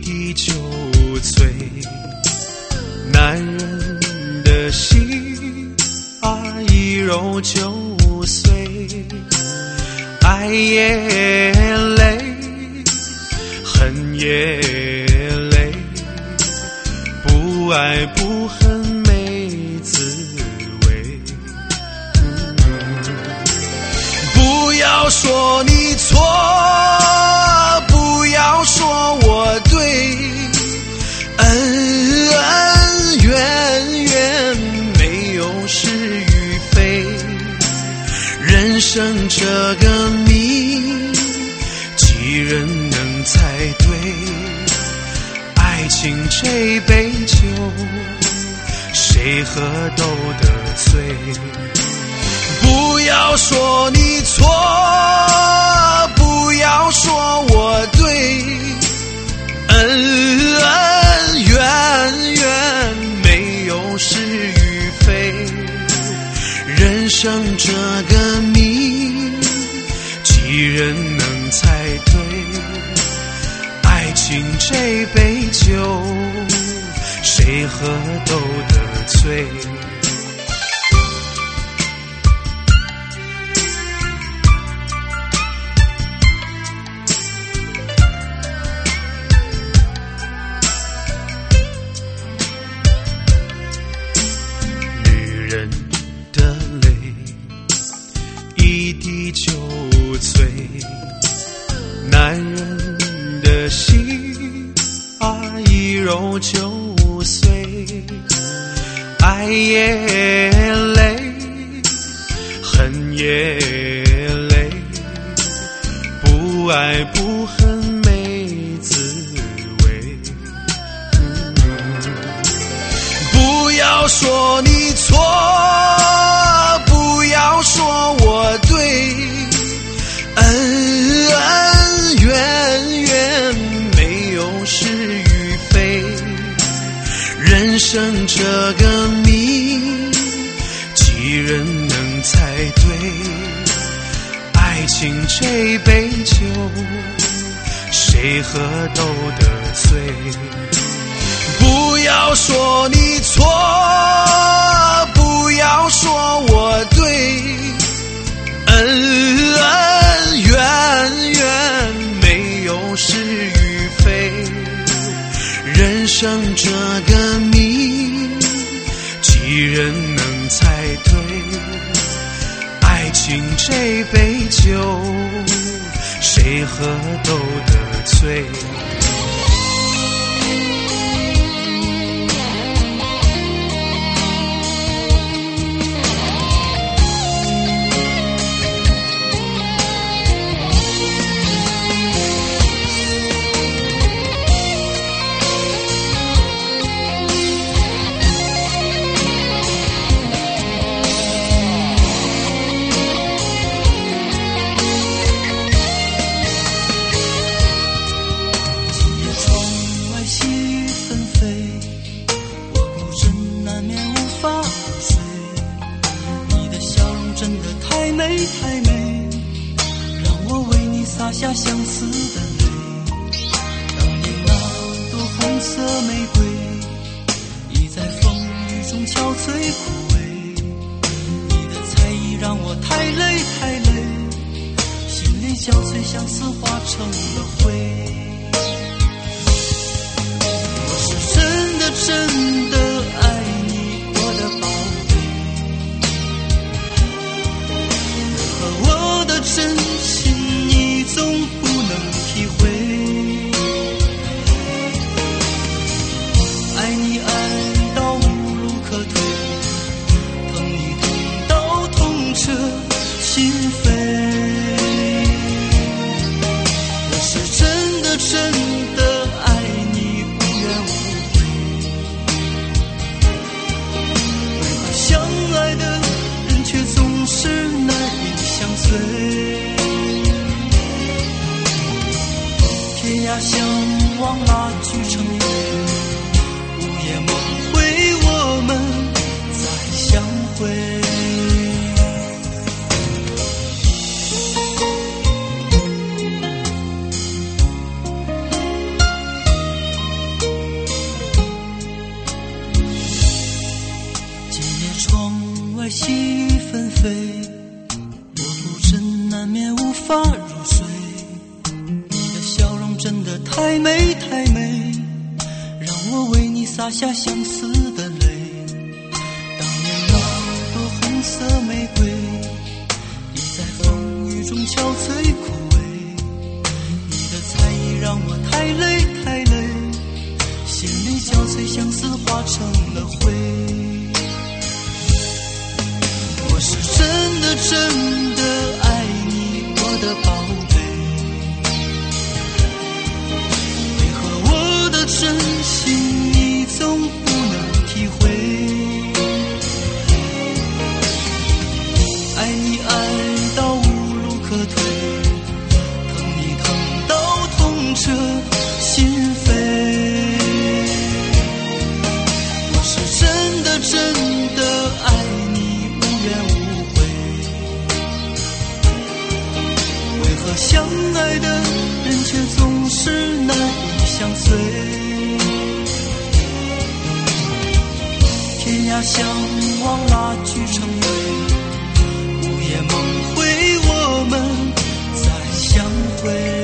滴酒醉，男人的心一揉就碎，爱也累，恨也累，不爱不恨没滋味。不要说你错，不要说我对，恩恩怨怨没有是与非，人生这个谜，几人能猜对？爱情这杯酒，谁喝都得醉。不要说你错，不要说我对，恩恩怨怨没有是与非，人生这个谜，几人能猜对？爱情这杯酒，谁喝都得醉。女人的泪，一滴就醉，男人的心一揉就碎，爱也累，恨也累，不爱不恨没滋味。不要说你错，不要说我对，恩恩怨怨没有是与非，人生这个谜，几人能猜对？爱情这杯酒，谁喝都得醉。不要说你错，不要说我对，恩恩怨怨没有是与非，人生这个谜，几人能猜对？爱情这杯酒，谁喝都得醉。 下相思的泪，当年那朵红色玫瑰，已在风雨中憔悴枯萎。你的猜疑让我太累太累，心力交瘁，相思化成了灰。我是真的真的爱你，我的宝贝，可我的真心你总不能体会，爱你爱到无路可退，疼你疼到痛彻心扉。我是真的真的爱你，无怨无悔，为何相爱的人却总是难以相随？天涯相望拉锯成缘，午夜梦回我们再相会。 入睡。你的笑容真的太美太美，让我为你洒下相思的泪。当年那朵红色玫瑰，已在风雨中憔悴枯萎。你的才艺让我太累太累，心里憔悴相思化成了灰。我是真的真的爱你，我的宝贝，为何我的真心你总不能体会？爱你爱到无路可退，疼你疼到痛彻心扉。我是真的真的爱你，无怨无悔。为何相爱的人却总是难以相随？天涯相望拉锯成围，午夜梦回我们再相会。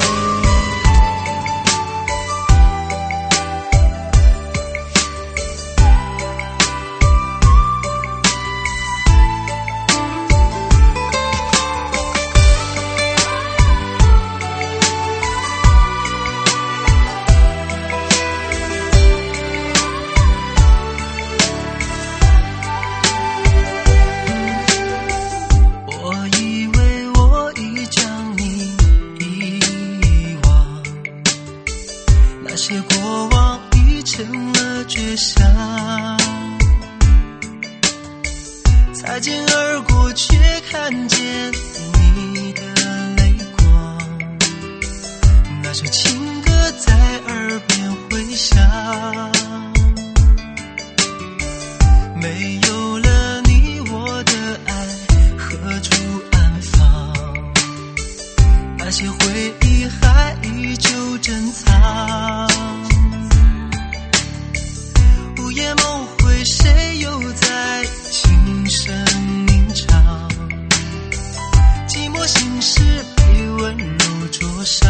擦肩而过，却看见你的泪光。那首情歌在耳边回响，没有了你，我的爱何处安放？那些回忆还依旧珍藏。午夜梦回，谁又在轻声吟唱？寂寞心事被温柔灼伤。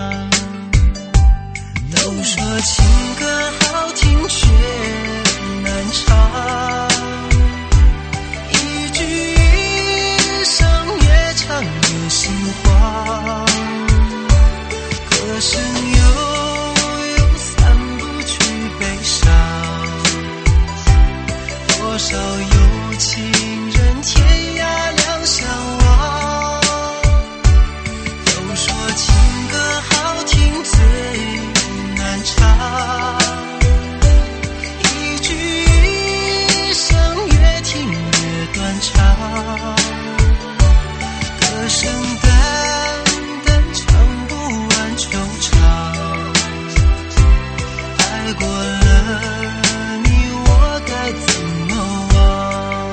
都说情歌好听却难唱，一句一声越唱越心慌。歌声悠散不去悲伤，多少有情人天涯两相望。都说情歌好听最难唱，一句一声越听越断肠。歌声淡淡唱不完惆怅，爱过了你我该怎么忘？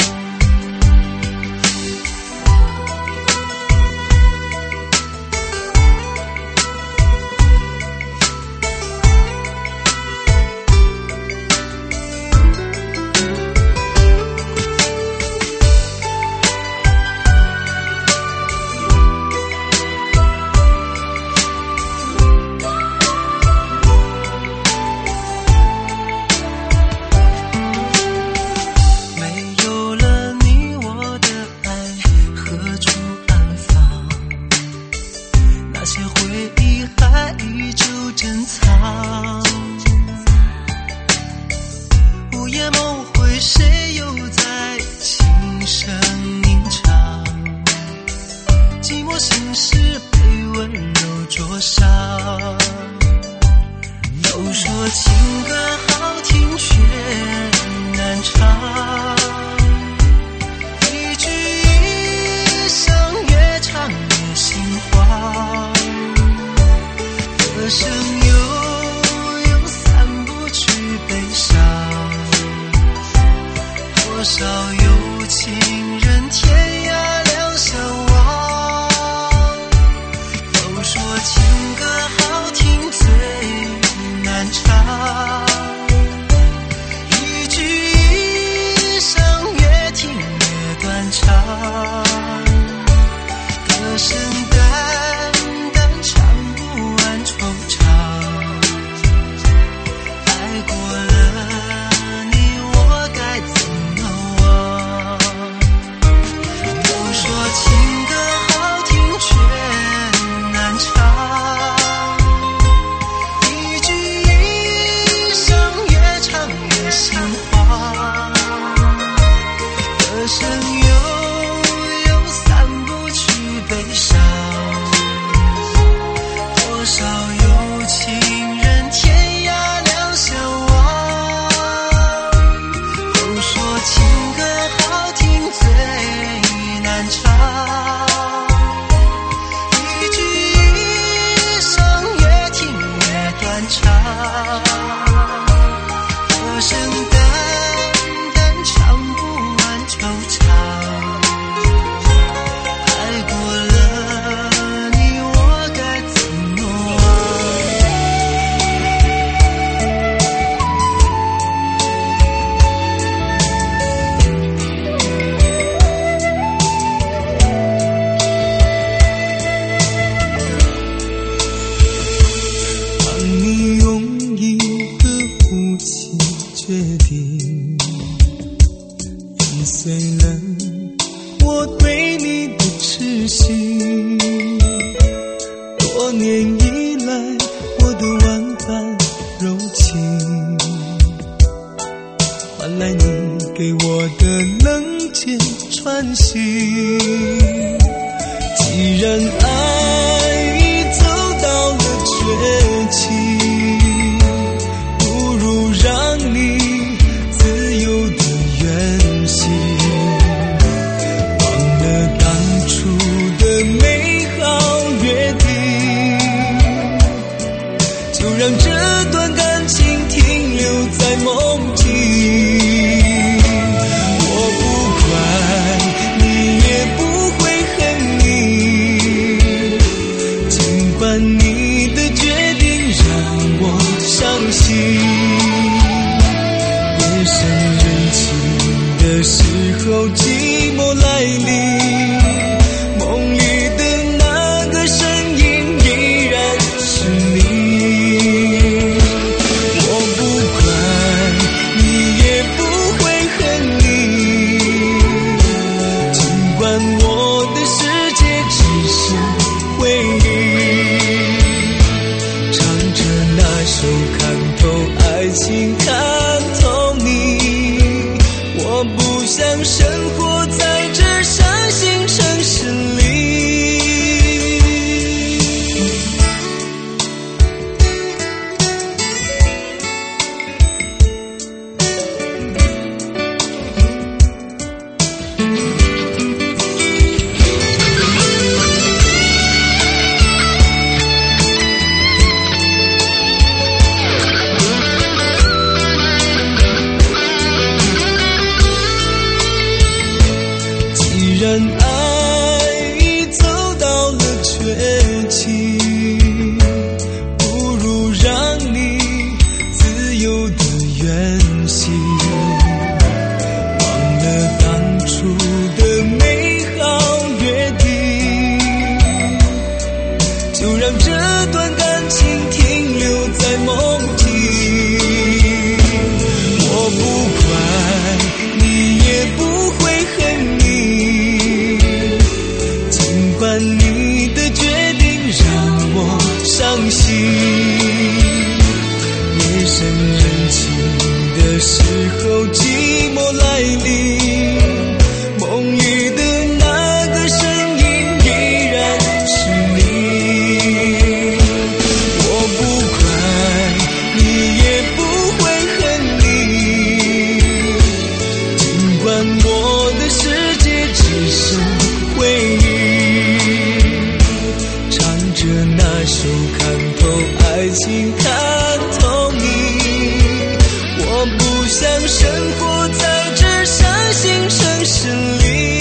都说情歌好听却难唱，一句一声越唱越心慌。歌声悠散不去悲伤，多少有情人天涯两相望。都说情歌好听最难唱，一句一声越听越断肠。歌声淡少有情人天涯两相望，都说情歌好听最难唱，一句一声越听越断肠，歌声淡淡唱不完惆怅，爱过了你我该怎么当你用一个无情决定粉碎了我对你的痴心，多年以来我的万般柔情，换来你给我的冷箭穿心。既然爱已走到了绝境，不如让你自由的远行，忘了当初的美好约定，就让这段感情停留在梦境。我不怪你，也不会恨你，尽管你的决定让我伤心。夜深人静的时候，寂寞来临，梦里的那个身影依然是你。我不怪你，也不会恨你，尽管我的世界只是回忆，唱着那首看透爱情看透你，我不想生活在这伤心城市里。既然爱已走到了绝境，不如让你自由的远行，忘了当初的美好约定，就让这段感情停留在梦境。我不怪你，也不会恨你，尽管你的决定让我伤心。夜深人静的时候，寂寞来临，梦里的那个身影依然是你。我不怪你，也不会恨你，尽管我的世界只是回忆，唱着那首看透爱情看透你，我不想生活在这伤心城市里。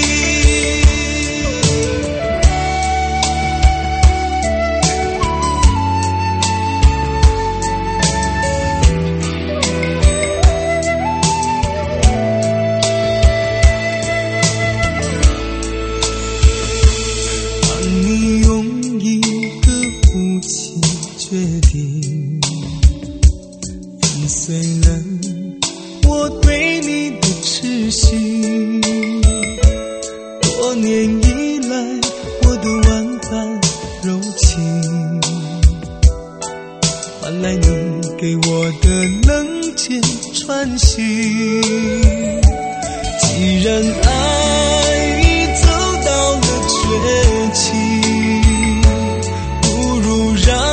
当你用一个无情决定粉碎了我对你的痴心，多年以来我的万般柔情，换来你给我的冷箭穿心。既然爱已走到了绝境，不如让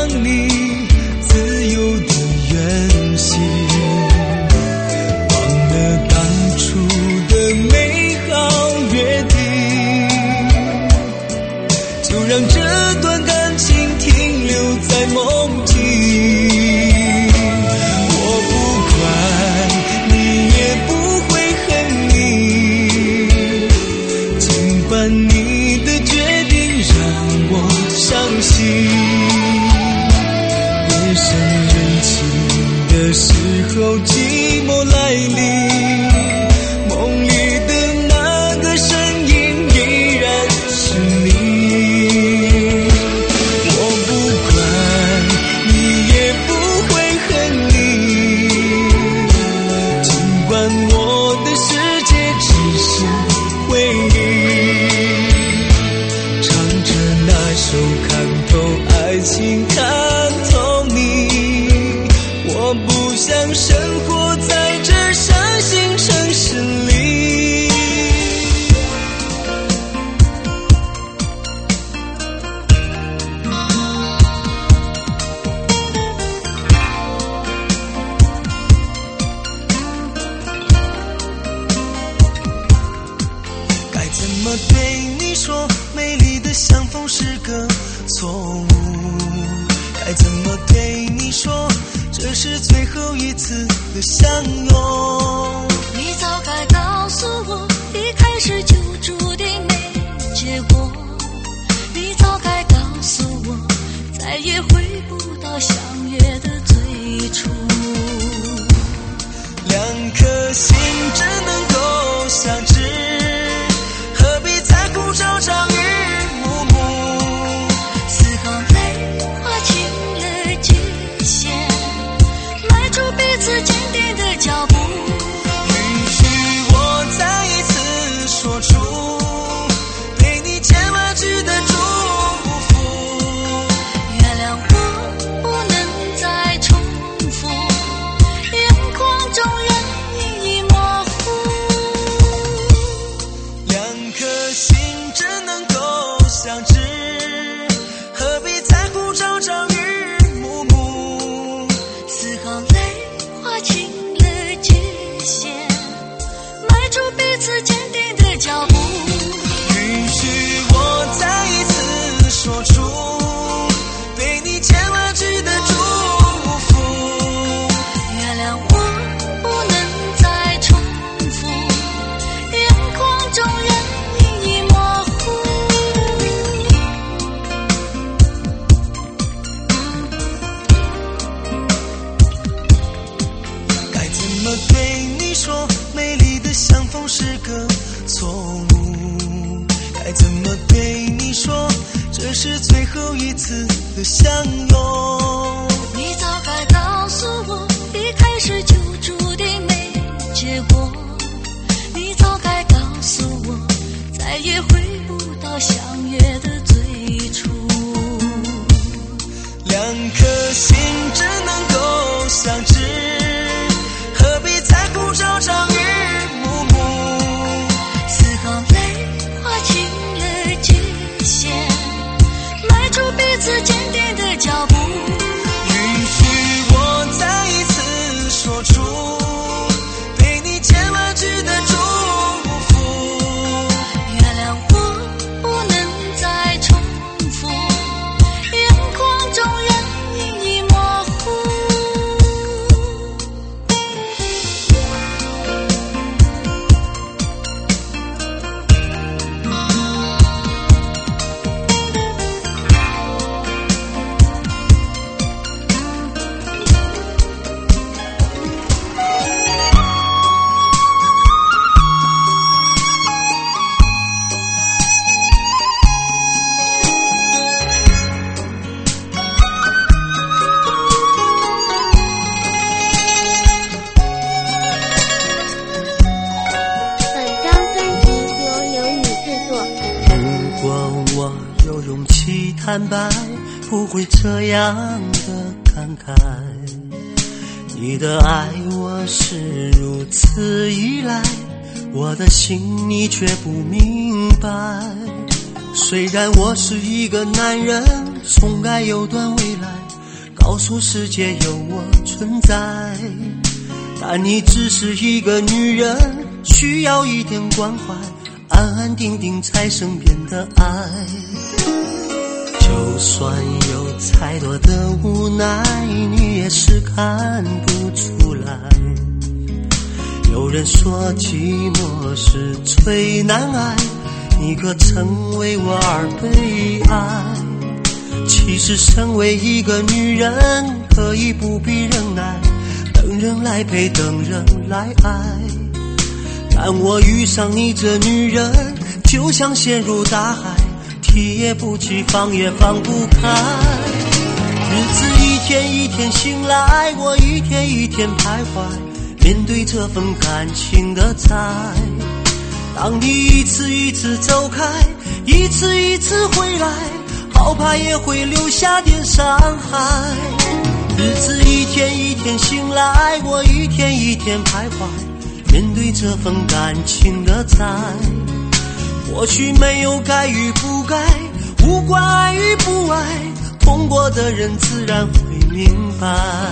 后寂寞来临，梦里的那个身影依然是你。我不怪你，也不会恨你，尽管我的世界只是回忆。唱着那首看透爱情看透你，我不想生活在这伤心城市里。该怎么对你说，美丽的相逢是个错误？该怎么对你说，这是最后一次的相拥？ 你早该告诉我，一开始就注定没结果。你早该告诉我，再也回不到相约的最初。 两颗心只能够相知，何必在乎朝朝与暮暮？ 丝毫泪划清了界限，迈出彼此坚定的脚步。 允许我再一次说出对你千万句的祝福。 原谅我不能再重复，眼眶中人影已模糊。 两颗心只能够相知，何必在乎朝朝与暮暮？ 丝毫泪划清了界限，迈出彼此坚定的脚步。 允许我再一次说出对你千万句的祝福。 原谅我不能再重复，眼眶中人影已模糊。 该怎么对你说，美丽的相逢是个错误？该怎么对你说，这是最后一次的相拥？ 你早该告诉我，一开始就注定没结果。你早该告诉我，再也回不到相约的最初。 两颗心只能够相知，何必在乎朝朝与暮暮？ 丝毫泪划清了界限，迈出彼此坚定的脚步。 允许我再一次说出对你千万句的祝福。 原谅我不能再重复，眼眶中人影已模糊。 本张专辑由刘宇制作。 如果我有勇气坦白，不会这样的感慨。你的爱我是如此依赖，我的心你却不明白。虽然我是一个男人，宠爱有段未来，告诉世界有我存在，但你只是一个女人，需要一点关怀，安安定定在身边的爱。就算有再多的无奈，你也是看不出来。有人说寂寞是最难挨，你可曾为我而悲哀？其实身为一个女人，可以不必忍耐， 等人来陪，等人来爱。但我遇上你这女人，就像陷入大海，提也不起，放也放不开。日子一天一天醒来，我一天一天徘徊，面对这份感情的债。当你一次一次走开，一次一次回来，好怕也会留下点伤害。日子一天一天醒来，我一天一天徘徊，面对这份感情的债。或许没有该与不该，无关爱与不爱，痛过的人自然会明白。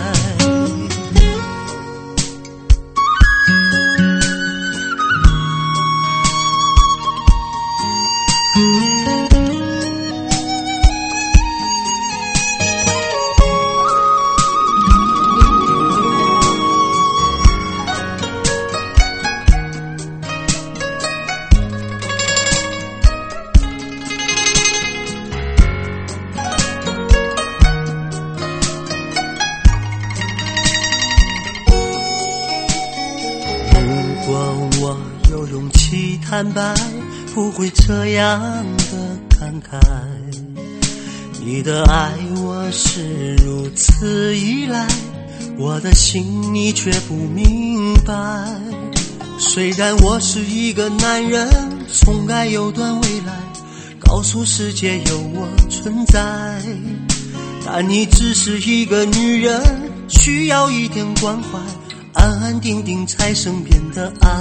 坦白，不会这样的感慨。你的爱我是如此依赖，我的心你却不明白。虽然我是一个男人，从爱有段未来，告诉世界有我存在，但你只是一个女人，需要一点关怀，安安定定在身边的爱。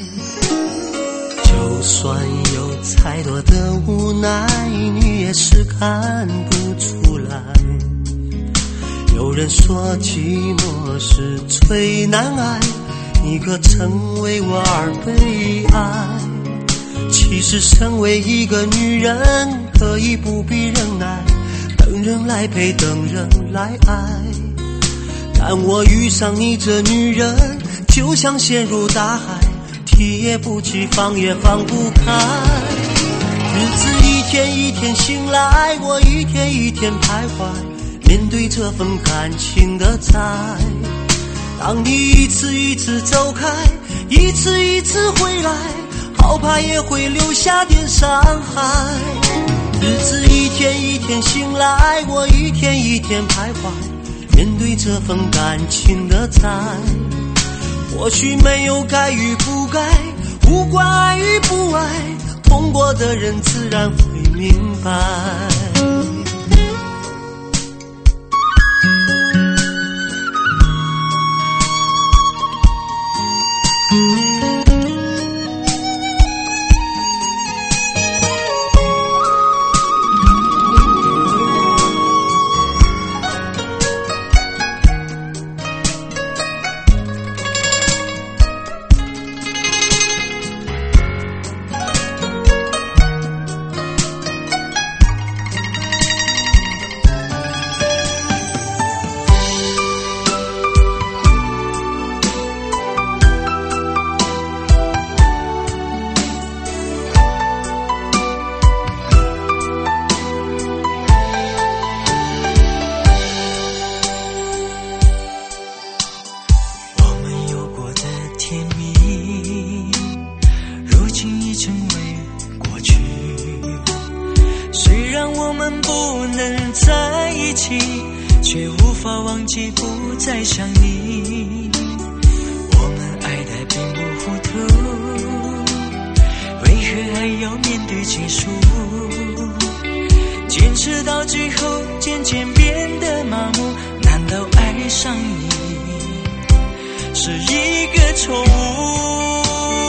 就算有再多的无奈，你也是看不出来。有人说寂寞是最难挨，你可曾为我而悲哀？其实身为一个女人，可以不必忍耐，等人来陪，等人来爱。但我遇上你这女人，就像陷入大海，提也不起，放也放不开。日子一天一天醒来，我一天一天徘徊，面对这份感情的债。当你一次一次走开，一次一次回来，好怕也会留下点伤害。日子一天一天醒来，我一天一天徘徊，面对这份感情的债。或许没有该与不该，无关爱与不爱，痛过的人自然会明白。却无法忘记不再想你，我们爱得并不糊涂，为何还要面对结束？坚持到最后渐渐变得麻木，难道爱上你是一个错误？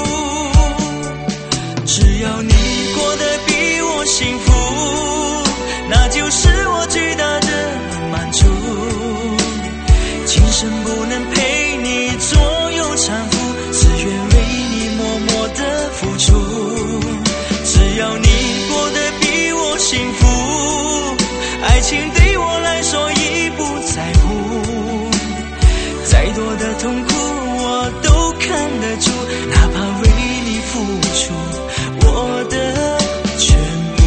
只要你过得比我幸福，那就是我最大的满足。今生不能陪你左右搀扶，只愿为你默默的付出。只要你过得比我幸福，爱情对我来说已不在乎。再多的痛苦我都看得住，哪怕为你付出我的全部。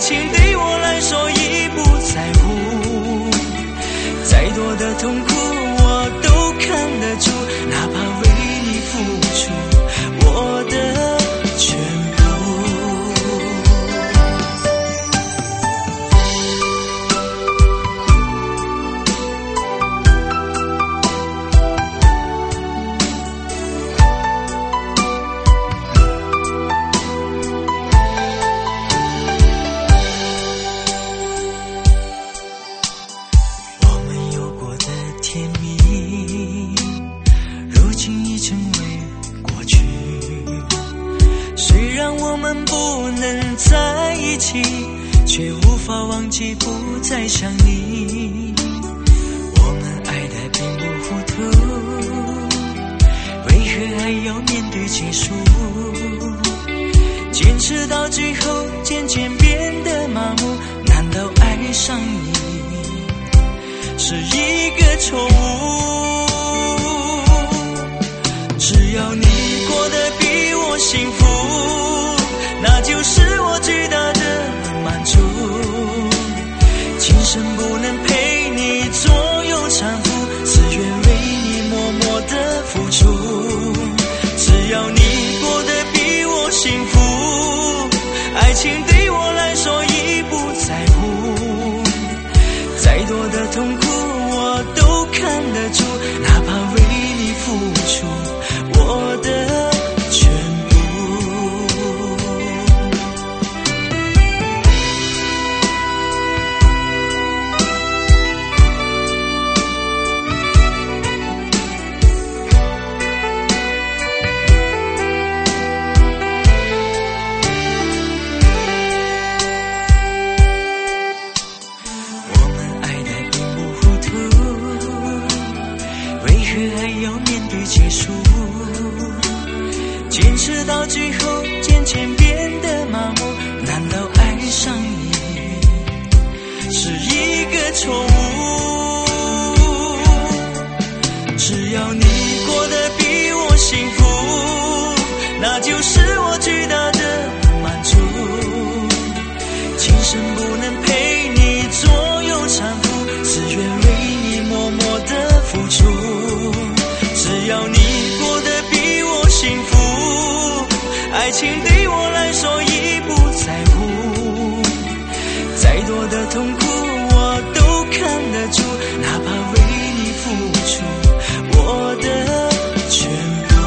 情对我来说已不在乎，再多的痛苦我都看得住，哪怕为你付出我的全部。在一起，却无法忘记不再想你。我们爱得并不糊涂，为何还要面对结束？坚持到最后，渐渐变得麻木。难道爱上你是一个错误？只要你过得比我幸福，那就是我最大的满足。今生不能陪你左右搀扶，自愿为你默默的付出。只要你过得比我幸福，爱情对我来说已不在乎，再多的痛苦我都看得住，哪怕为你付出我的全部。坚持到最后，渐渐变得麻木。难道爱上你是一个错误？只要你过得比我幸福，那就是我最大的满足。今生不能陪你左右搀扶，自愿为你默默的付出。只要你过得比我幸福，爱情对我来说已不在乎，再多的痛苦我都看得住，哪怕为你付出我的全部。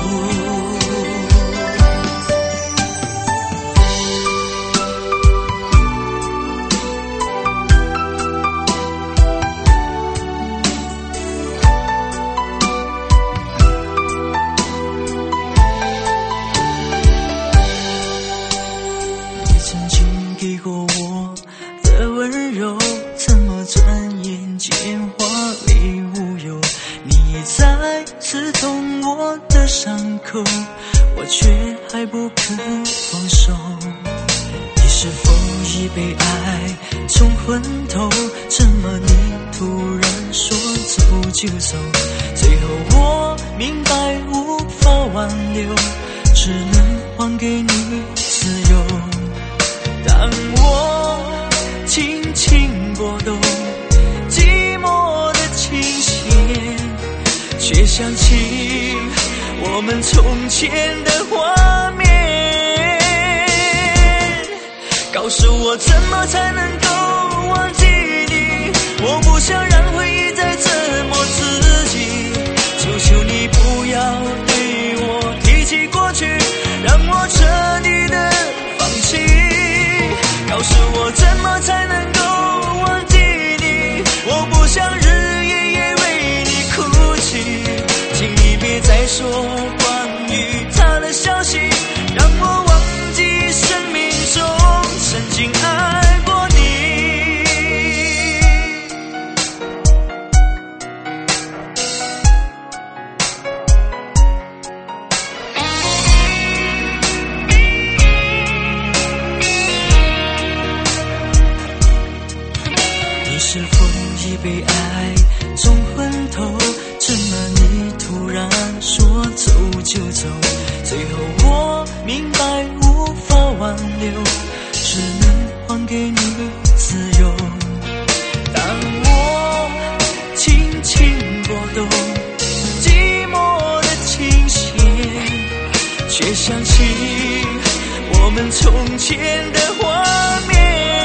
给过我的温柔，怎么转眼间化为乌有？你再刺痛我的伤口，我却还不肯放手。你是否已被爱冲昏头？怎么你突然说走就走？最后我明白无法挽留，只能还给你自由。当我轻轻拨动寂寞的琴弦，却想起我们从前的画面。告诉我怎么才能够忘记你，我不想让回忆再折磨自己。求求你不要对我提起过去，让我彻底的放弃。告诉我怎么才能够忘记你，我不想日夜夜为你哭泣。请你别再说关于他的消息，让我忘记生命中曾经爱过你。你是否已被爱冲昏头？怎么你突然说走就走？最后我明白无法挽留，只能还给你们从前的画面，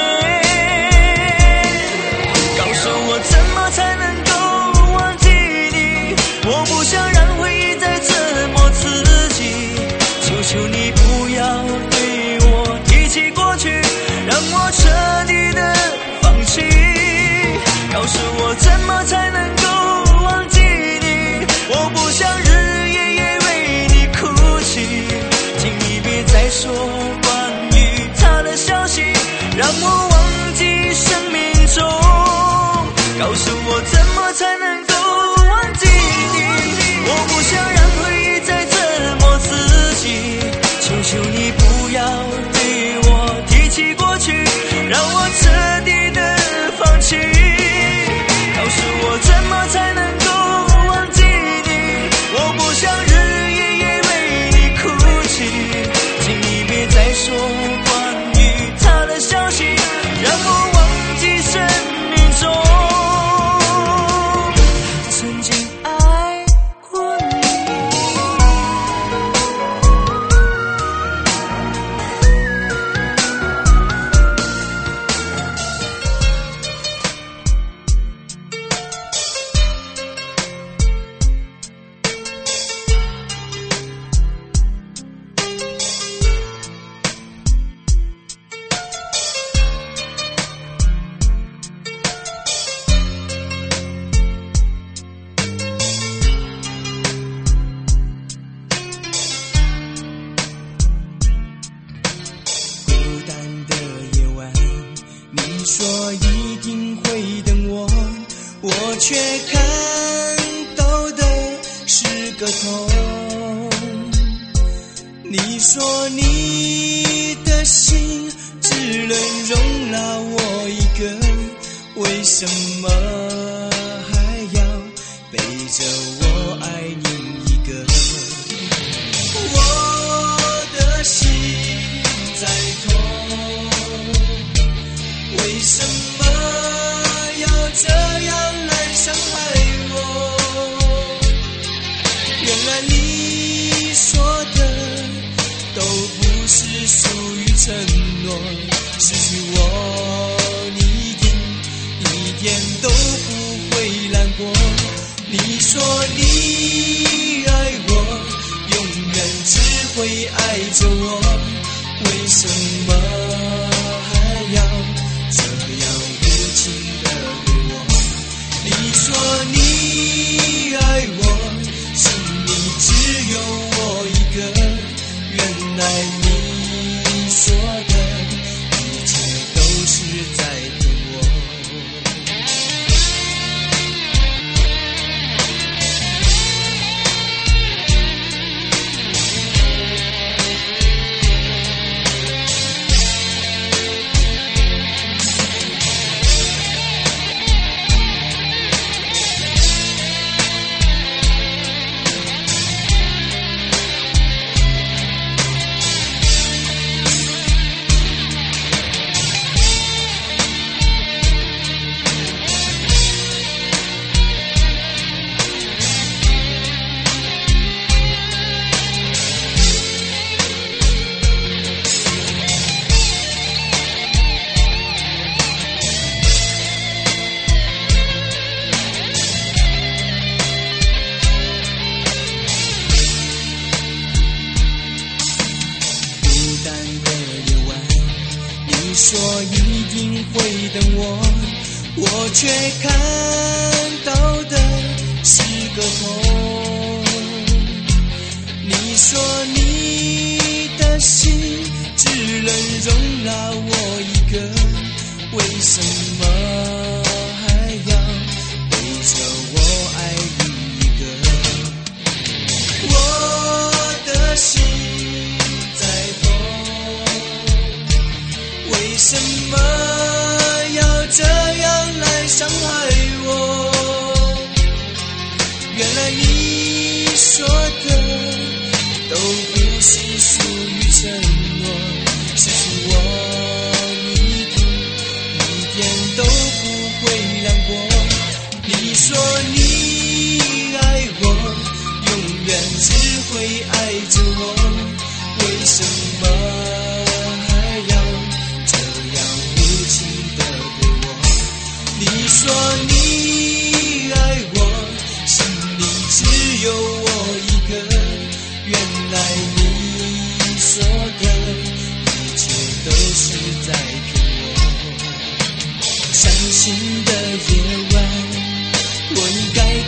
告诉我怎么才能够忘记你，我不想让回忆再折磨自己，求求你不要对我提起过去，让我彻底的放弃，告诉我怎么才能够忘记你，我不想日夜夜为你哭泣，请你别再说关于他的消息，让我忘记生命中，告诉我怎么才能够忘记你，我不想让回忆再折磨自己，求求你不要对我提起过去，让我彻底的放弃，告诉我怎么才能够忘记你，我不想日夜夜为你哭泣，请你别再说关于他的消息，让我忘记生命中曾经爱过你。孤单的夜晚，你说一定会等我，我却看到的是个痛。你说你的心只能容纳我一个，为什么还要背着我爱另一个？我的心在痛，为什么要这样来伤害我？原来你说的都不是属于承诺，失去我你一点都不会难过。你说你爱我，永远只会爱着我，为什么还要这样无情的对我？你说你爱我，心里只有我一个，原来你说的一切都是在骗我。说一定会等我，我却看到的是个痛。你说你的心只能容纳我一个，为什么还要背着我爱另一个？我的心在痛，为什么要这样来伤害我？原来你说的都不是属于承诺，失去我你一点都不会难过。你说你爱我，永远只会爱着我，为什么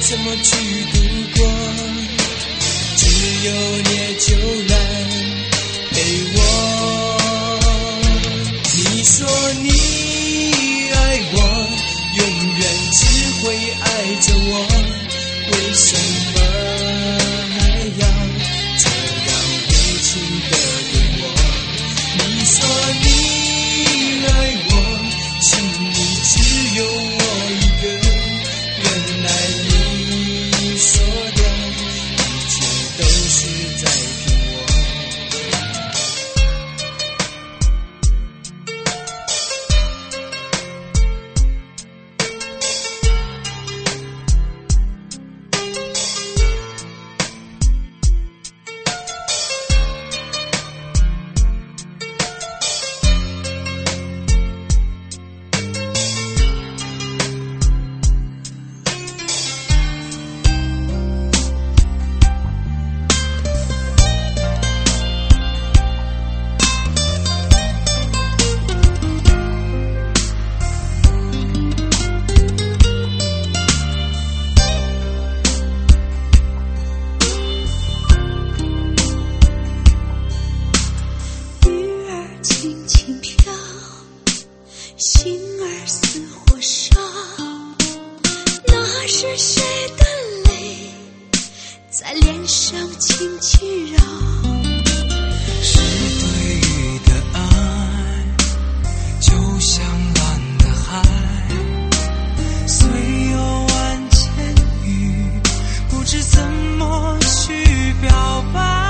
怎么去度过？只有你就来陪我。你说你爱我，永远只会爱着我，为什么还要这样无情的对我？你说你爱我，心里只有我一个。原来你说的一切都是在骗我。 轻轻飘，心儿似火烧，那是谁的泪在脸上轻轻绕？ 是对鱼的爱，就像蓝的海，虽有万千语，不知怎么去表白。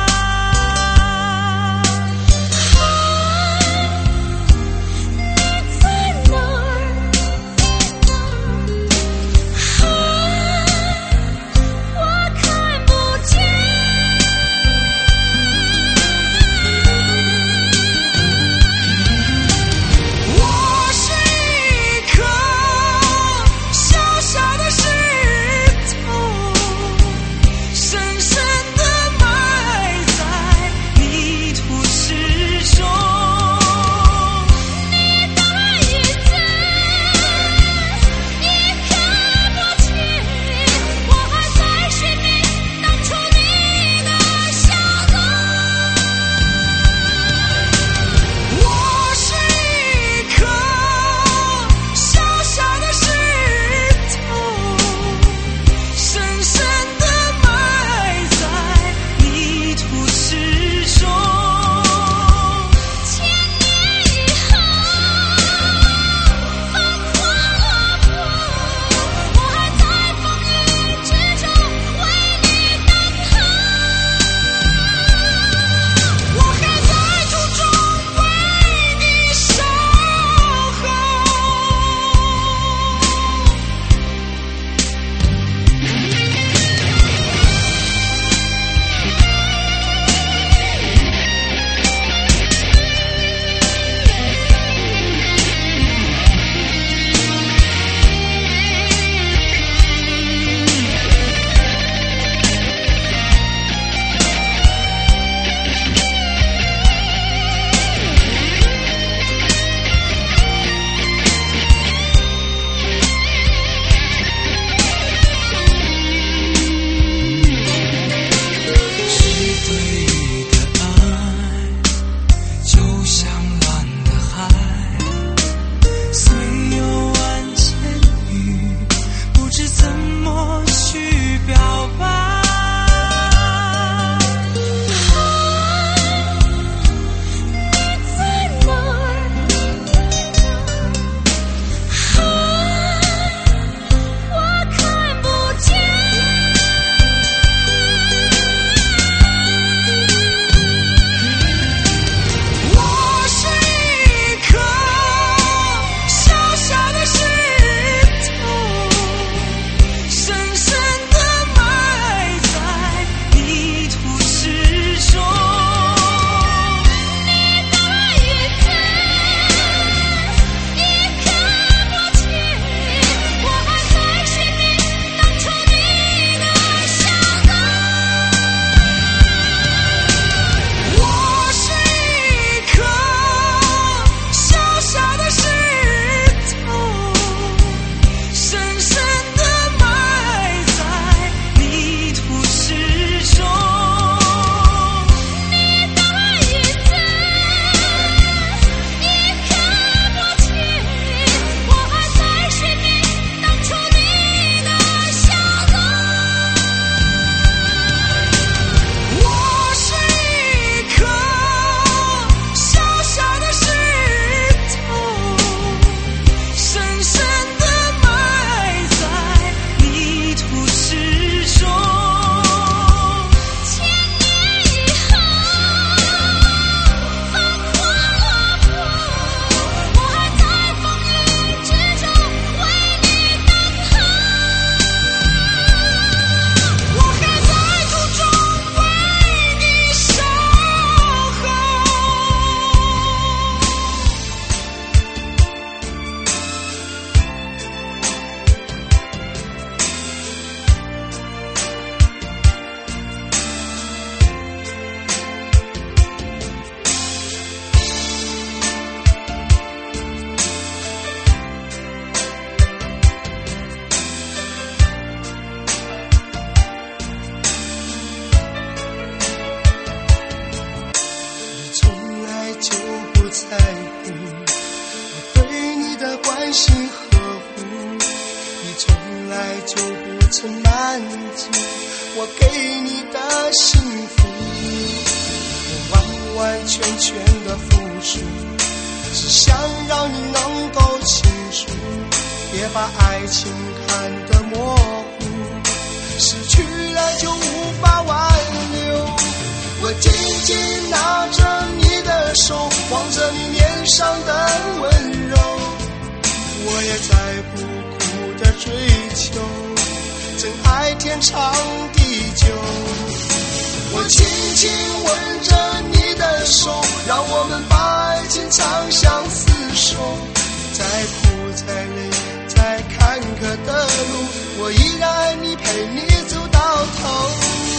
来就不曾满足我给你的幸福，我完完全全的付出，只想让你能够清楚，别把爱情看得模糊，失去了就无法挽留。我紧紧拿着你的手，望着你脸上的温柔，我也再不苦的追求真爱天长地久。我轻轻吻着你的手，让我们把爱情长相厮守，再苦再累再坎坷的路，我依然爱你，陪你走到头。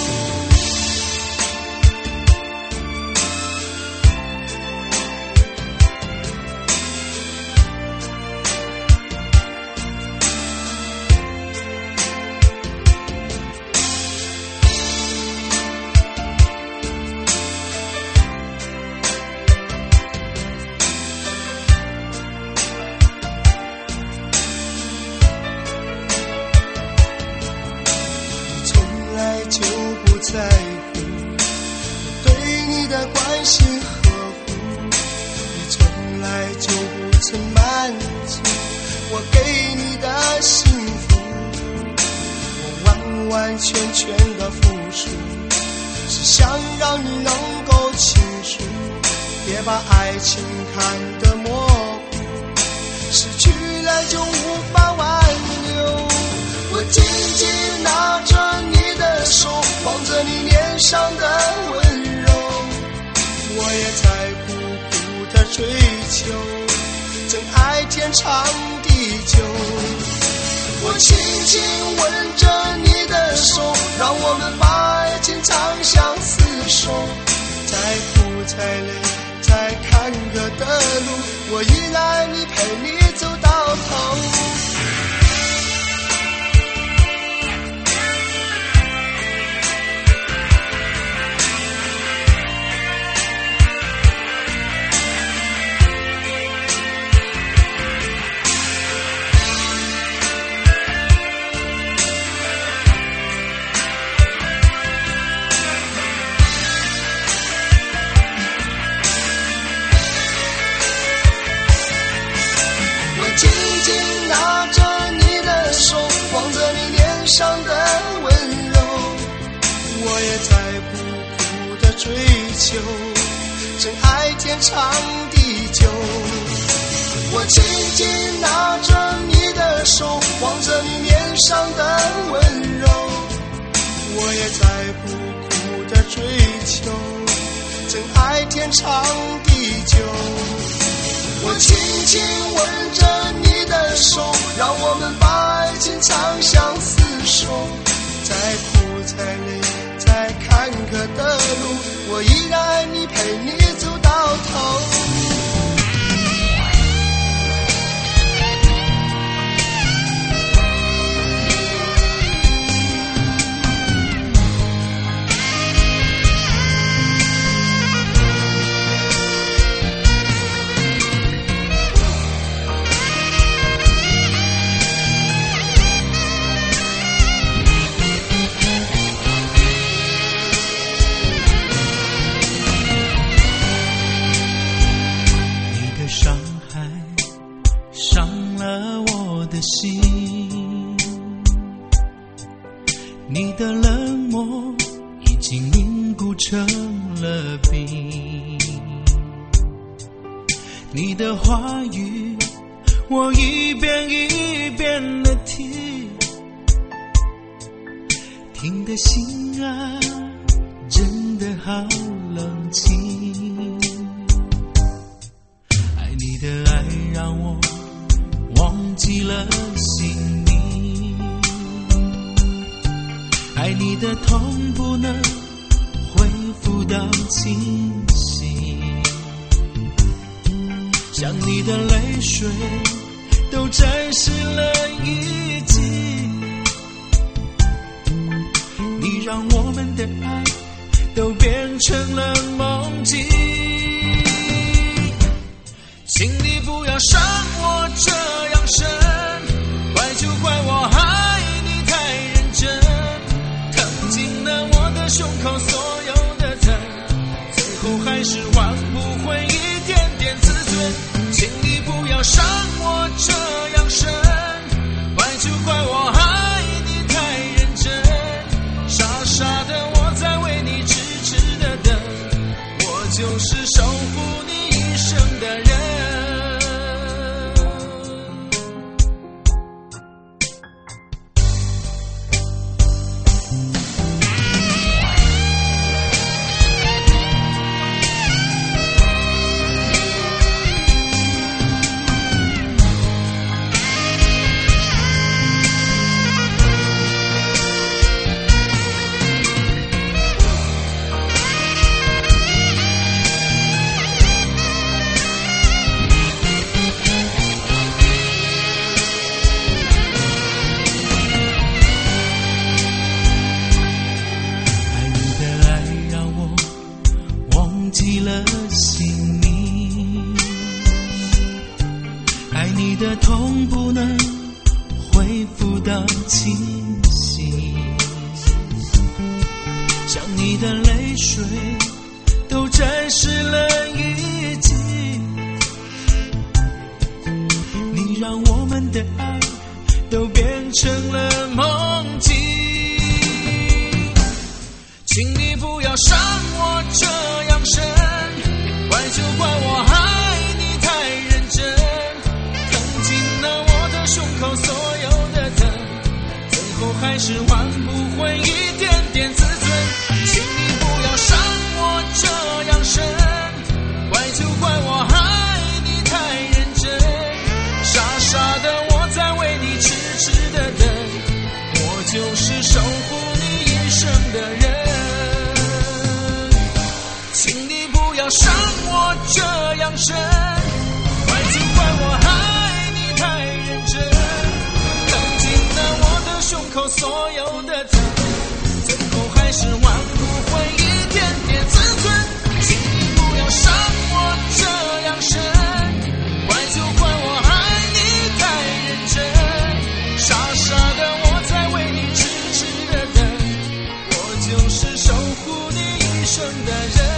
在乎对你的关心呵护，你从来就不曾满足我给你的幸福，我完完全全的付出，只想让你能够清楚，别把爱情看得模糊，失去了就无法挽留。我紧紧拿着你的手，望着你脸上的温柔，我也在苦苦的追求真爱天长地久。我轻轻吻着你的手，让我们把爱情长相厮守，再苦再累再坎坷的路，我依然爱你，陪你走到头。紧紧拿着你的手，望着你脸上的温柔，我也在不苦的追求真爱天长地久。我紧紧拿着你的手，望着你脸上的温柔，我也在不苦的追求真爱天长地久。我轻轻吻着你的手，让我们把爱情长相厮守，再苦再累再坎坷的路，我依然爱你，陪你走到头。 你的冷漠已经凝固成了冰，你的话语我一遍一遍地听，听得心啊真的好冷清。爱你的爱让我忘记了姓名，爱你的痛不能恢复到清醒，像你的泪水都沾湿了衣襟，你让我们的爱都变成了梦境，请你不要伤我这样深，怪就怪我还的痛不能恢复到清醒，将你的泪水都沾湿了衣襟，你让我们的爱都变成了梦境。请你不要伤我这样深，怪就怪我爱你太认真，疼进了我的胸口所有的疼，最后还是挽不回一点点自尊。请你不要伤我这样深，怪就怪我爱你太认真，傻傻的我在为你痴痴的等，我就是守护你一生的人。请你不要伤我这样深，怪就怪我爱你太认真，疼进了我的胸口所有的疼，最后还是挽不回一点点自尊。请你不要伤我这样深，怪就怪我爱你太认真，傻傻的我在为你痴痴的等，我就是守护你一生的人。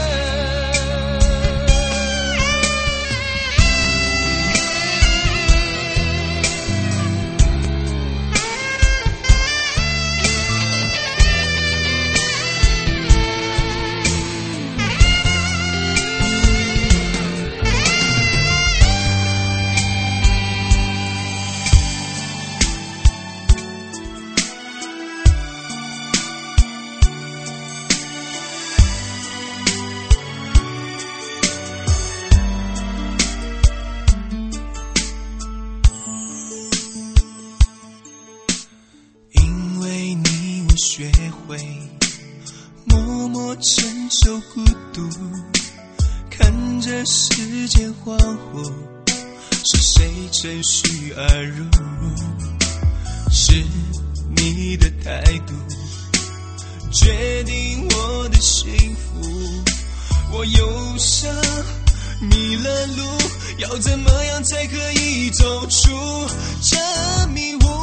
学会默默承受孤独，看着时间恍惚，是谁趁虚而入？是你的态度决定我的幸福，我忧伤迷了路，要怎么样才可以走出这迷雾？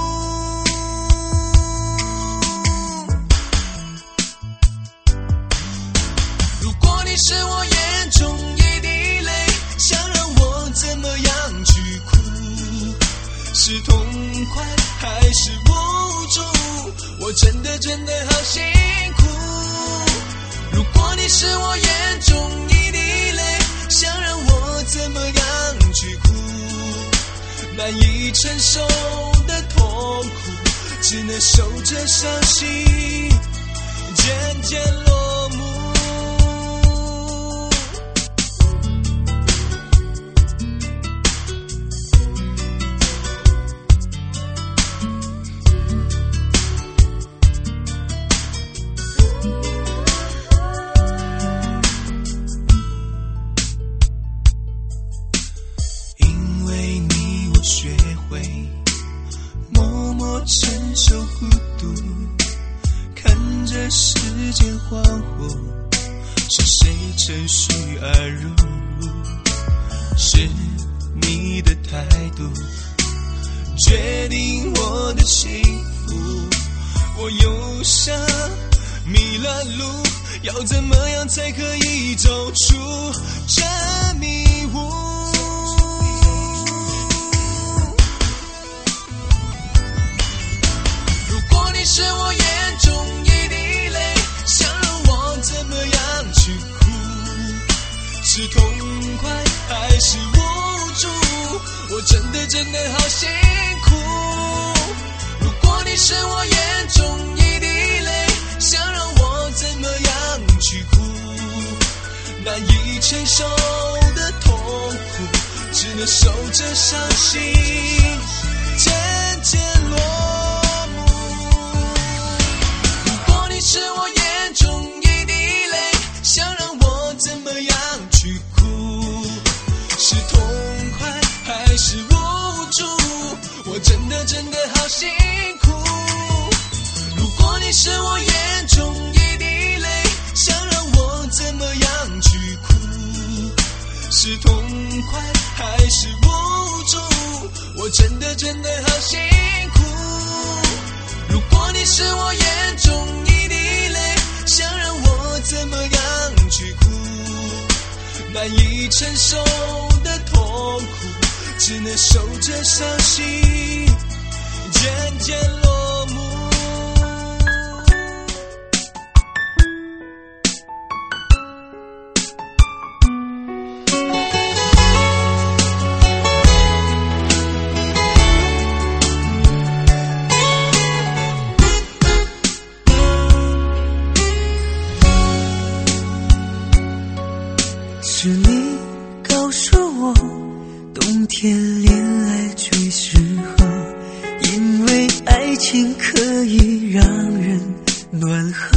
你是我眼中一滴泪，想让我怎么样去哭？是痛快还是无助？我真的好辛苦。如果你是我眼中一滴泪，想让我怎么样去哭？难以承受的痛苦，只能守着伤心，渐渐落幕。承受孤独，看着时间恍惚，是谁趁虚而入？是你的态度决定我的幸福，我忧伤迷了路，要怎么样才可以走出这迷雾？你是我眼中一滴泪，想让我怎么样去哭？是痛快还是无助？我真的好辛苦。如果你是我眼中一滴泪，想让我怎么样去哭？难以承受的痛苦，只能守着伤心，渐渐落幕。你是我眼中一滴泪，想让我怎么样去哭？是痛快还是无助？我真的好辛苦。如果你是我眼中一滴泪，想让我怎么样去哭？是痛快还是无助？ 我真的好辛苦。如果你是我眼中一滴泪，想让我怎么样去哭？难以承受的痛苦，只能守着伤心，渐渐落幕。 是你告诉我，冬天恋爱最适合，因为爱情可以让人暖和。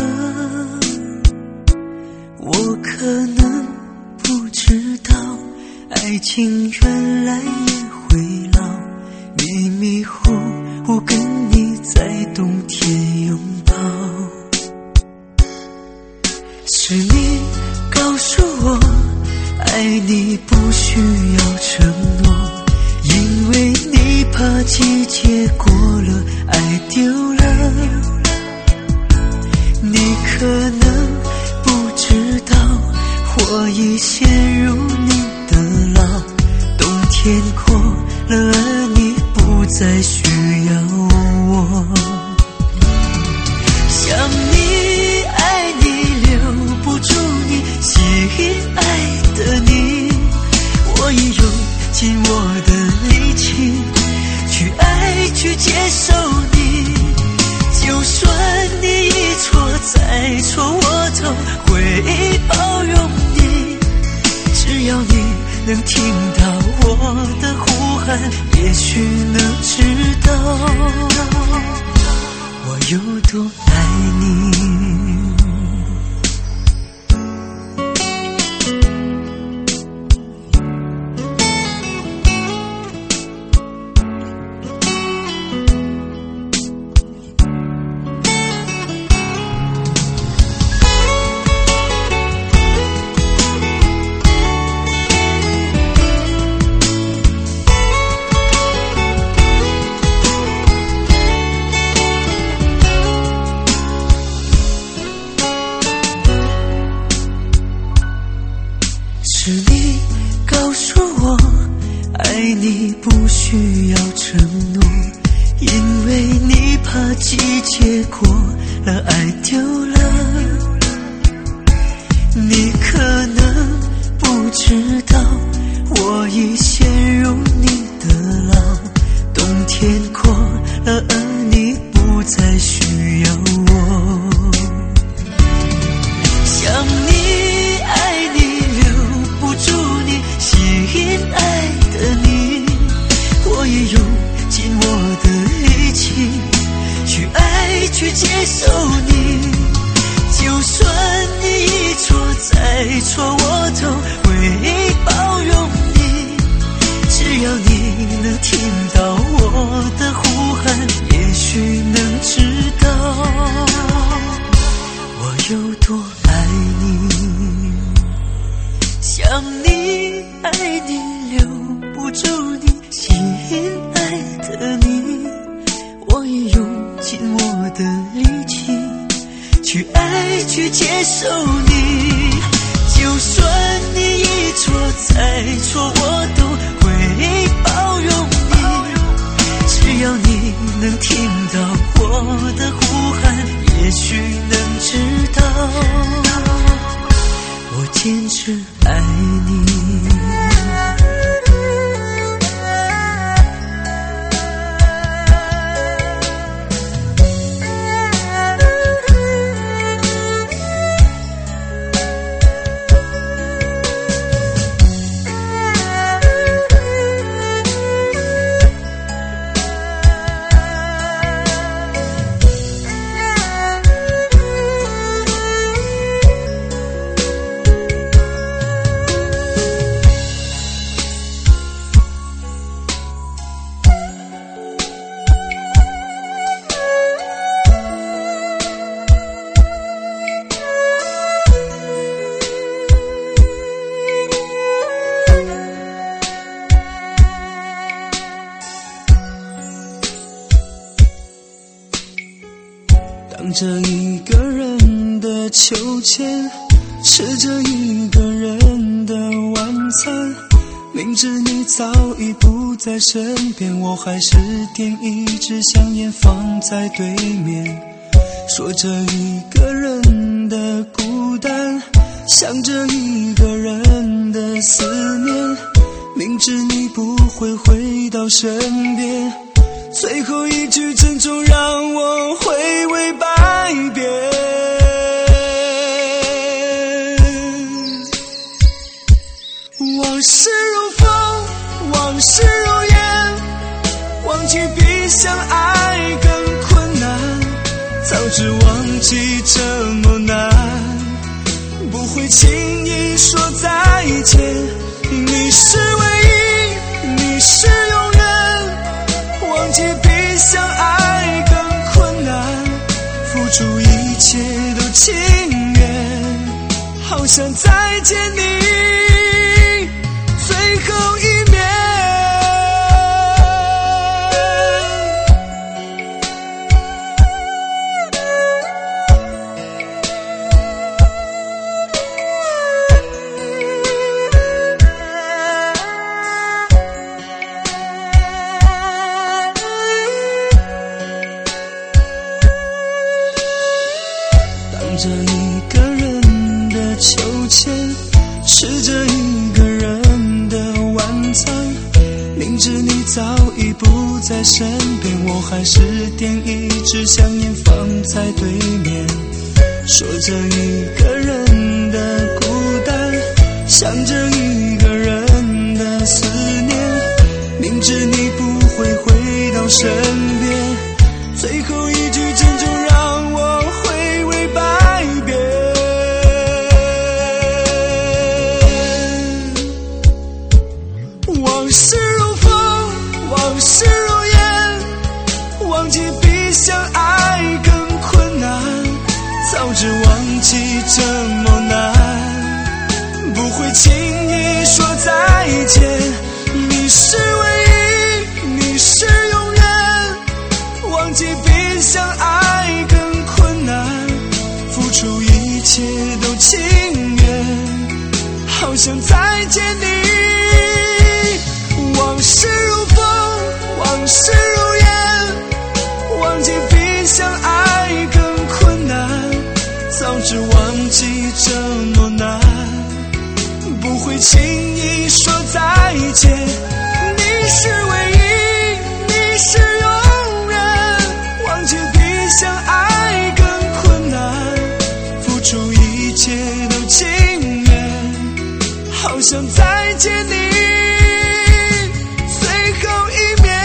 我可能不知道，爱情原来也会老，迷迷糊糊跟你在冬天拥抱。是你告诉我，爱你不需要承诺，因为你怕季节过了，爱丢了。你可能不知道，我已陷入你的牢，冬天过了，而你不再需要我。想你爱你留不住你，吸引爱的你，我已用尽我的力气去爱去接受你。就算你一错再错，我都会包容你。只要你能听到我的呼喊，也许能知道我有多爱你。是你告诉我，爱你不需要承诺，因为你怕季节过了，爱丢了。你可能不知道，我已陷入你的牢，冬天过了，而你不再需要我。想你爱你留不住你，吸引爱的你，我也用尽我的力气去爱去接受你。就算你一错再错，我都会包容你。只要你能听到我的呼喊，也许能知道我有多爱你。想你爱你留不住你，吸引爱的你，我也用尽我的力气去爱去接受你。就算你一错再错，我都会包容你。只要你能听到我的呼喊，也许能知道我坚持爱你。 等着一个人的秋千，吃着一个人的晚餐，明知你早已不在身边，我还是点一支香烟放在对面，说着一个人的孤单，想着一个人的思念，明知你不会回到身边，最后一句珍重让我回味百遍。往事如风，往事如烟，忘记比相爱更困难，早知忘记这么难，不会轻易说再见。你是唯一，你是永远，忘记比相爱更困难，付出一切都情愿，好想再见你最后一面。等着一个人的秋千，吃着一个人的晚餐，明知你早已不在身边，我还是点一支香烟放在对面，说着一个人的孤单，想着一个人的思念，明知你不会回到身边，最后一句珍重让我回味百遍。往事如风，往事如烟，忘记比相爱更困难，早知忘记这么难，不会轻易说再见。你是唯一，你是永远，忘记比相爱更困难，付出一切都情愿，好想再见你。往事如风，往事如烟，忘记比相爱更困难，早知忘记这么难，不会轻易说再见。你是唯一，你是永远，忘记比相爱更困难，付出一切都情愿，好想再见你最后一面。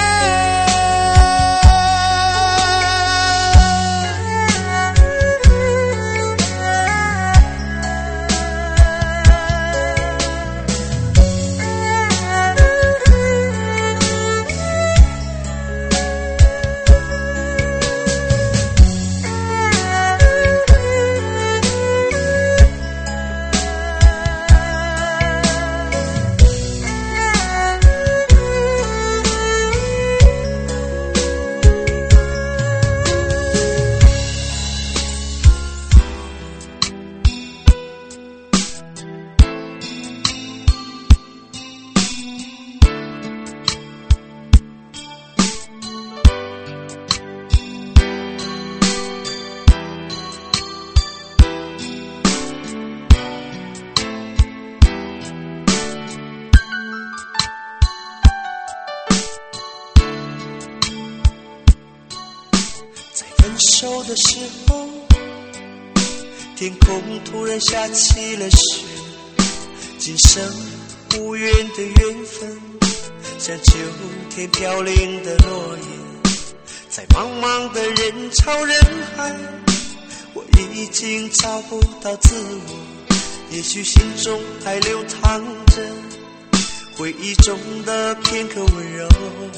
分手的时候，天空突然下起了雪，今生无缘的缘分，像秋天飘零的落叶，在茫茫的人潮人海，我已经找不到自我，也许心中还流淌着回忆中的片刻温柔。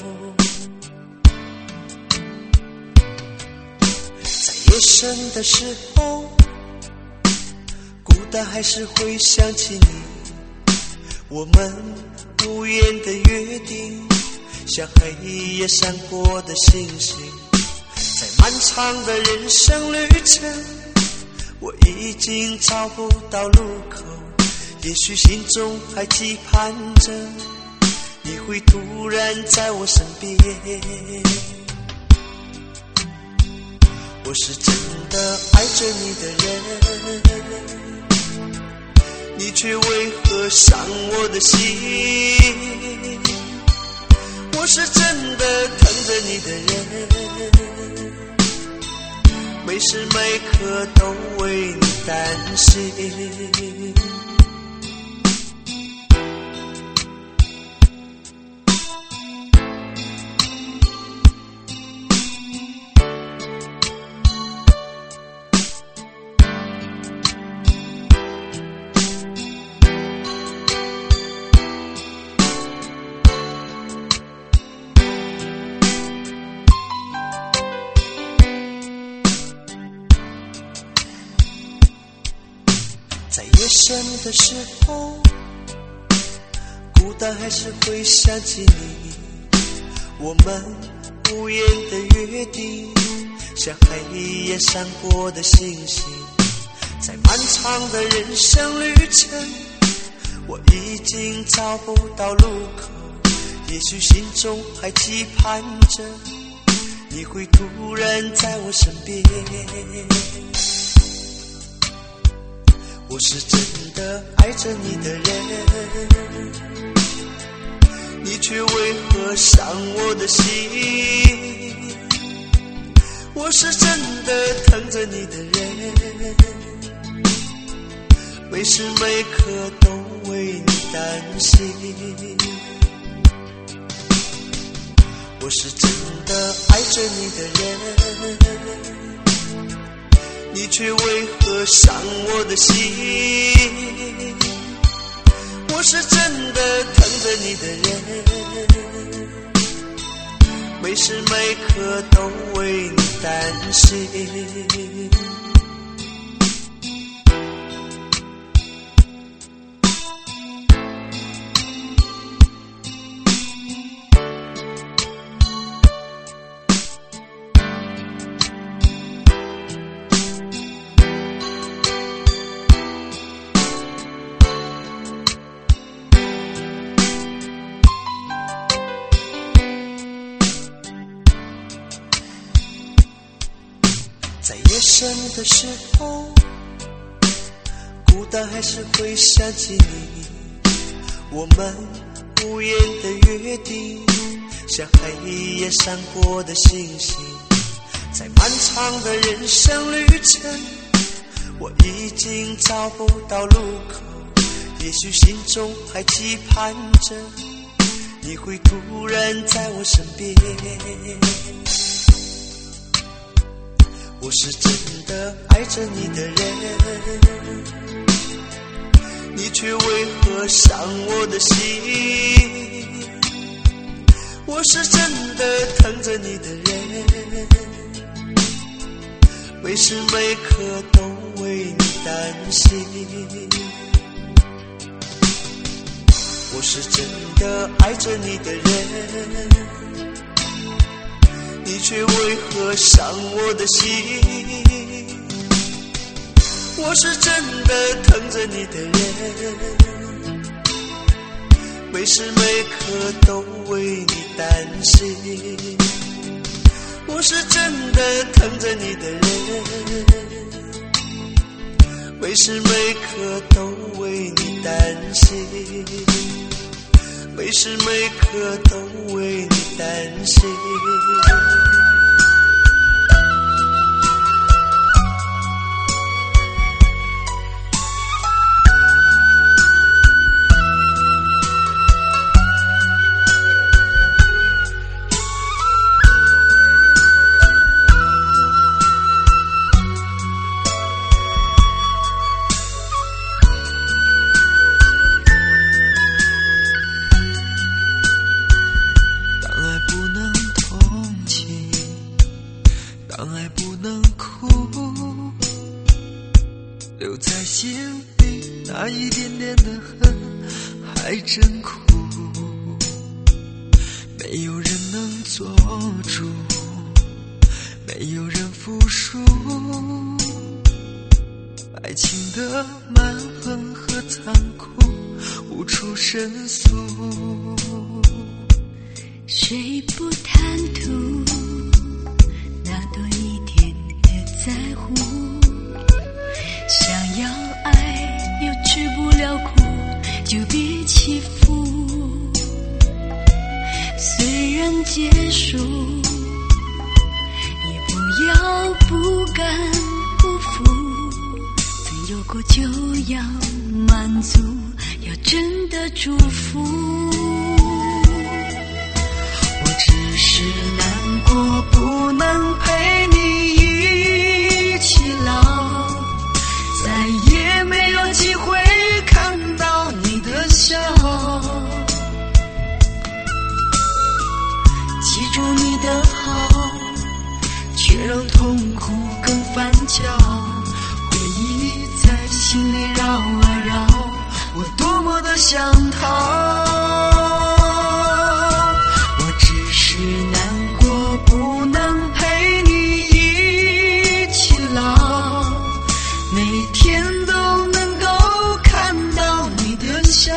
夜深的时候，孤单还是会想起你，我们无言的约定，像黑夜闪过的星星，在漫长的人生旅程，我已经找不到路口，也许心中还期盼着你会突然在我身边。我是真的爱着你的人，你却为何伤我的心？我是真的疼着你的人，每时每刻都为你担心。在夜深的时候，孤单还是会想起你，我们无言的约定，像黑夜闪过的星星。在漫长的人生旅程，我已经找不到路口，也许心中还期盼着你会突然在我身边。我是真的爱着你的人，你却为何伤我的心？我是真的疼着你的人，每时每刻都为你担心。我是真的爱着你的人，你却为何伤我的心？我是真的疼着你的人，每时每刻都为你担心。在夜深的时候，孤单还是会想起你，我们无言的约定，像黑夜闪过的星星。在漫长的人生旅程，我已经找不到路口，也许心中还期盼着你会突然在我身边。我是真的爱着你的人，你却为何伤我的心？我是真的疼着你的人，每时每刻都为你担心。我是真的爱着你的人，你却为何伤我的心？我是真的疼着你的人，每时每刻都为你担心。我是真的疼着你的人，每时每刻都为你担心，每时每刻都为你担心。 留在心里那一点点的恨还真苦，没有人能做主， 没有人服输，爱情的蛮横和残酷无处申诉。 谁不贪图那多一点的在乎？想要爱又吃不了苦，就别欺负。虽然结束，也不要不甘不服。曾有过就要满足，要真的祝福。 我只是难过，不能陪你一起老，再也没有机会看到你的笑。记住你的好，却让痛苦更翻搅。回忆在心里绕啊绕，我多么的想逃。我只是难过，不能陪你一起老，每天都能够看到你的笑。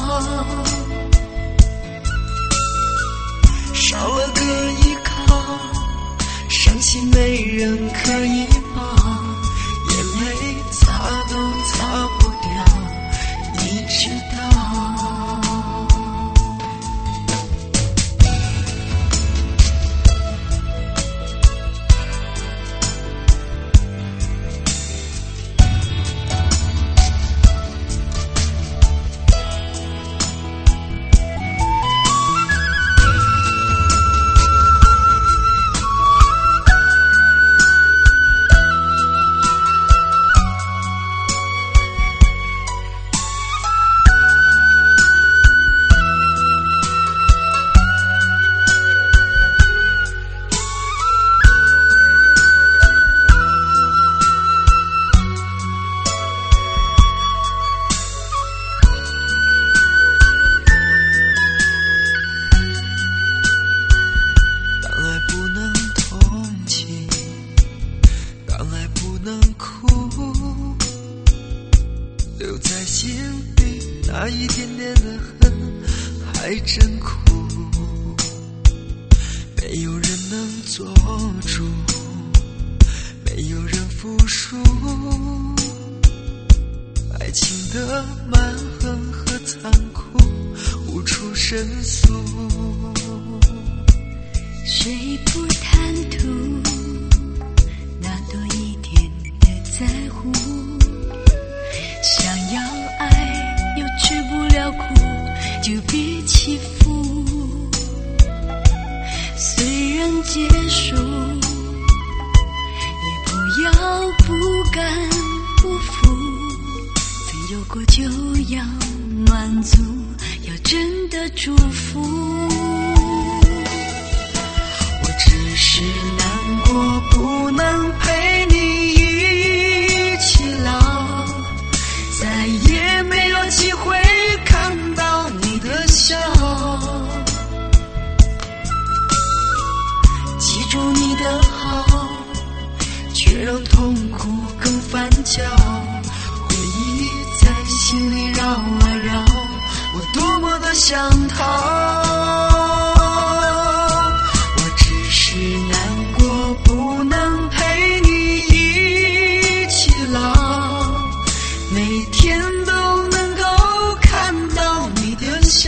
少了个依靠，伤心没人可以抱，眼泪擦都擦不掉，你知道。留在心里那一点点的恨还真苦，没有人能做主，没有人服输，爱情的蛮横和残酷无处申诉。 谁不贪图那多一点的在乎？想要爱又吃不了苦，就别欺负。虽然结束，也不要不甘不服。曾有过就要满足，要真的祝福。 我只是难过，不能陪你一起老，再也没有机会看到你的笑。记住你的好，却让痛苦更翻搅。回忆在心里绕啊绕，我多么的想逃。我只是难过，不能陪你一起老，每天都能够看到你的笑。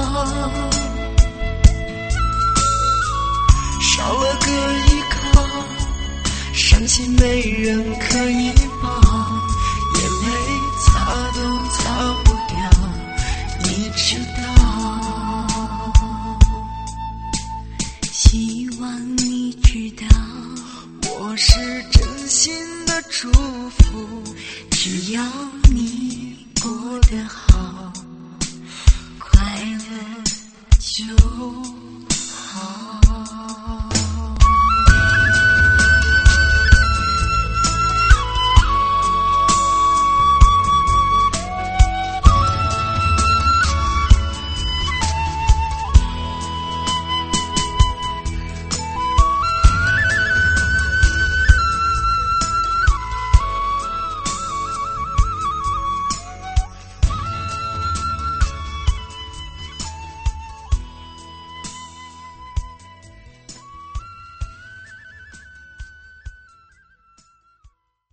少了个依靠，伤心没人可以抱，眼泪擦都擦不掉，你知道。 希望你知道， 我是真心的祝福， 只要你过得好，快乐就